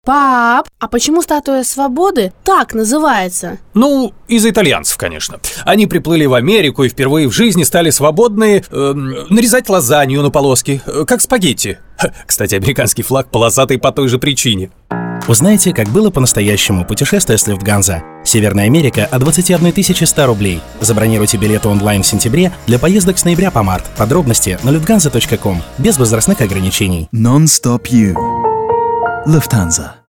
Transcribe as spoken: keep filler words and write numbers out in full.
Пап, а почему статуя свободы так называется? Ну, из-за итальянцев, конечно. Они приплыли в Америку и впервые в жизни стали свободны э, нарезать лазанью на полоски, э, как спагетти. Кстати, американский флаг полосатый по той же причине. Узнайте, как было по-настоящему путешествие с Люфтганза. Северная Америка от двадцати одной тысячи ста рублей. Забронируйте билеты онлайн в сентябре для поездок с ноября по март. Подробности на люфтганза точка ком. Без возрастных ограничений. Non-stop you. Lufthansa.